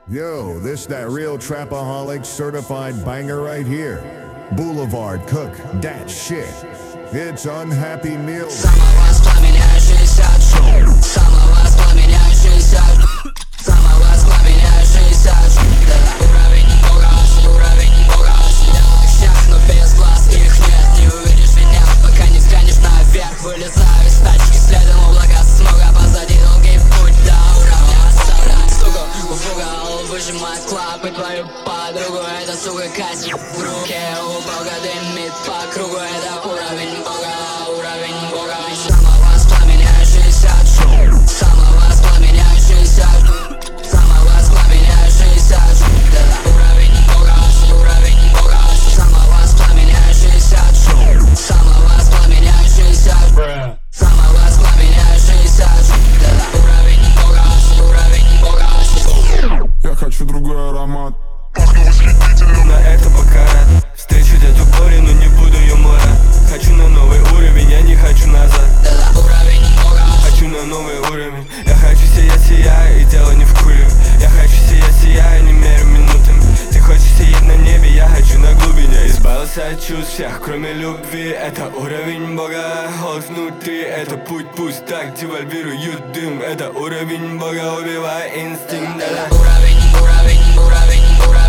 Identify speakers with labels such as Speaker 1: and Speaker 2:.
Speaker 1: Yo, this that real trapaholic certified banger right here. Boulevard Cook, that shit. It's Unhappy Meals.
Speaker 2: Самовоспламеняющийся шоу. Самовоспламеняющийся. Самовоспламеняющийся. Уровень бога, уровень бога. Сейчас, но без глаз их нет. Не увидишь меня, пока не взглянешь наверх. Вылезаю из тачки, следом облака смога. Позади долгий путь до уровня. Оставляй суку в угол, выжимает клапы твою подругу. Это сука казнь в руке. У бога дымит по кругу. Это уровень бога, уровень бога. Самовоспламеняющийся шоу. Самовоспламеняющийся. Самовоспламеняющийся. Это уровень бога, уровень бога. Самовоспламеняющийся шоу. Самовоспламеняющийся. Самовоспламеняющийся. Это уровень бога, уровень бога.
Speaker 3: Я хочу другой аромат.
Speaker 4: На это пока рад. Встречу дядю Борю, но не буду юмора. Хочу на новый уровень, я не хочу назад.
Speaker 2: Это уровень бога.
Speaker 4: Хочу на новый уровень. Я хочу сиять, сияя, и дело не в куле. Я хочу сиять, сияя, не мерю минутами. Ты хочешь сиять на небе, я хочу на глубине. Избавился от чувств всех, кроме любви. Это уровень бога, голос внутри. Это путь, пусть так девальвируют дым. Это уровень бога, убивая инстинкт.
Speaker 2: Уровень, уровень, уровень, уровень.